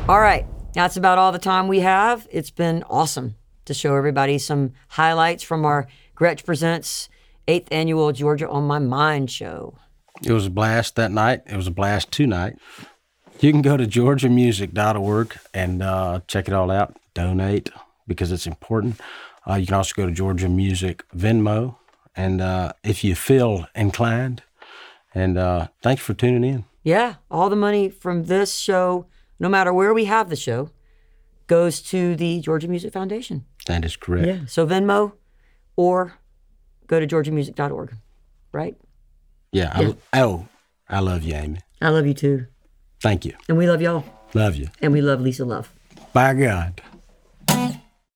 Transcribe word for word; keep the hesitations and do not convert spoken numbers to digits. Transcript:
All right. That's about all the time we have. It's been awesome to show everybody some highlights from our Gretsch Presents eighth Annual Georgia on My Mind show. It was a blast that night. It was a blast tonight. You can go to georgia music dot org and uh, check it all out. Donate, because it's important. Uh, you can also go to Georgia Music Venmo, and uh, if you feel inclined. And uh, thanks for tuning in. Yeah, all the money from this show, no matter where we have the show, goes to the Georgia Music Foundation. That is correct. Yeah, so Venmo or go to georgia music dot org, right? Yeah. yeah. I, oh, I love you, Amy. I love you too. Thank you. And we love y'all. Love you. And we love Lisa Love. By God.